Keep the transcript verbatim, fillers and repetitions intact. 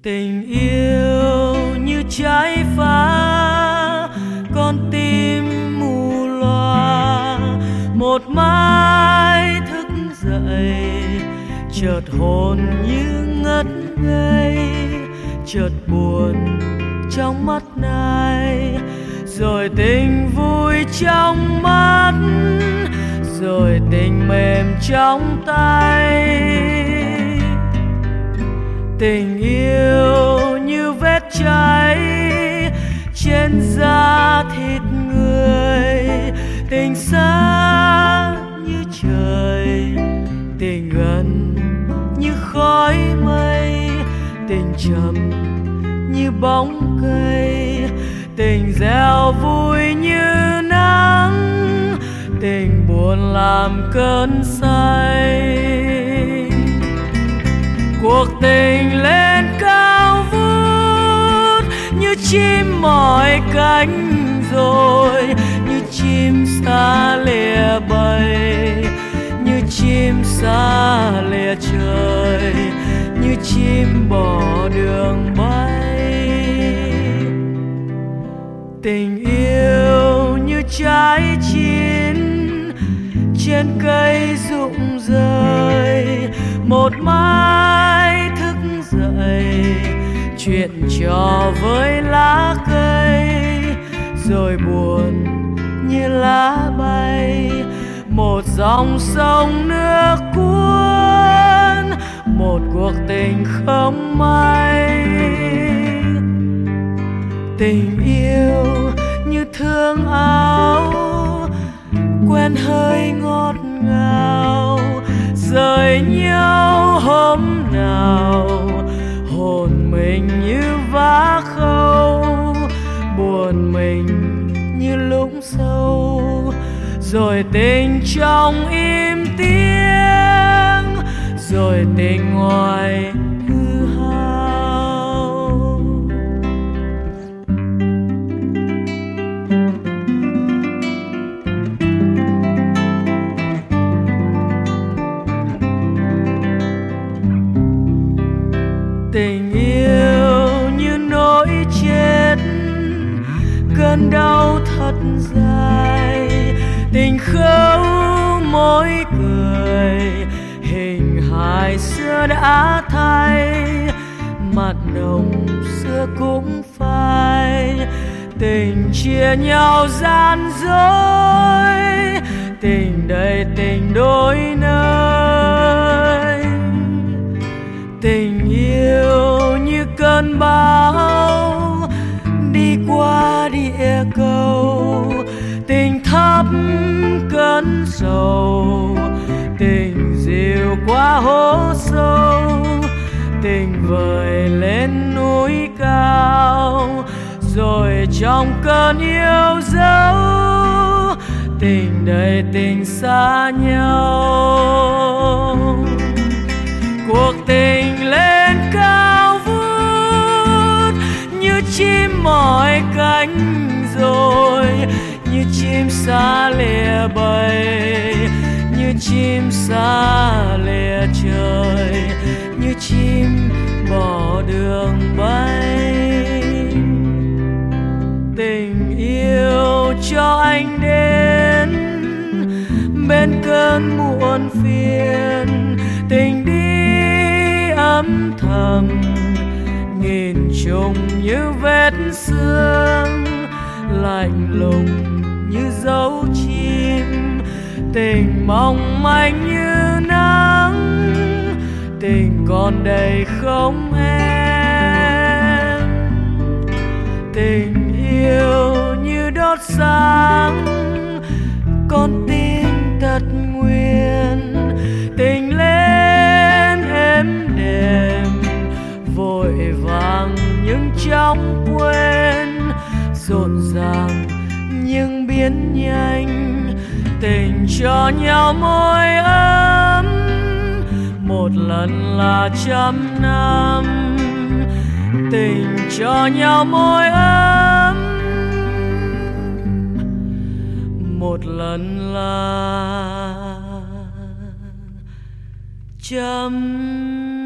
Tình yêu như trái phá, con tim mù loa. Một mai thức dậy, chợt hồn như ngất ngây, chợt buồn trong mắt này, rồi tình vui trong mắt, rồi tình mềm trong tay. Tình yêu như vết cháy trên da thịt người, tình xa như trời, tình gần như khói mây, tình trầm như bóng cây, tình gieo vui như nắng, tình buồn làm cơn say. Cuộc tình lên cao vút như chim mỏi cánh rồi, như chim xa lìa bầy, như chim xa lìa trời, như chim bỏ đường bay. Tình yêu như trái chín trên cây rụng rơi, một mai thức dậy chuyện trò với lá cây, rồi buồn như lá bay. Một dòng sông nước cuốn, một cuộc tình không may. Tình yêu như thương áo, quen hơi ngọt ngào, rời nhau hôm nào hồn mình như vá khâu, buồn mình như lũng sâu, rồi tình trong im tiếng, rồi tình ngoài hư hao. Tình yêu như nỗi chết, cơn đau thật dài, tình khâu môi cười, hình hài xưa đã thay, mặt nồng xưa cũng phai. Tình chia nhau gian dối, tình đầy tình đôi nơi. Tình yêu như cơn bão đi qua địa cầu, tình thắp cơn sầu, tình dịu qua hố sâu, tình vời lên núi cao, rồi trong cơn yêu dấu, tình đầy tình xa nhau. Cuộc tình lên cao vút như chim mỏi cánh rồi, như chim xa lìa bầy, như chim xa lìa trời, như chim bỏ đường bay. Tình yêu cho anh đến bên cơn muộn phiền, tình đi âm thầm nghìn trùng như vết sương, lạnh lùng như dấu chim, tình mong manh như nắng, tình còn đầy không em. Tình yêu như đốt sáng con tim tật nguyền, tình lên êm đềm vội vàng nhưng chóng quên, rộn ràng nhưng biến nhanh. Tình cho nhau môi ấm, một lần là trăm năm. Tình cho nhau môi ấm, một lần là trăm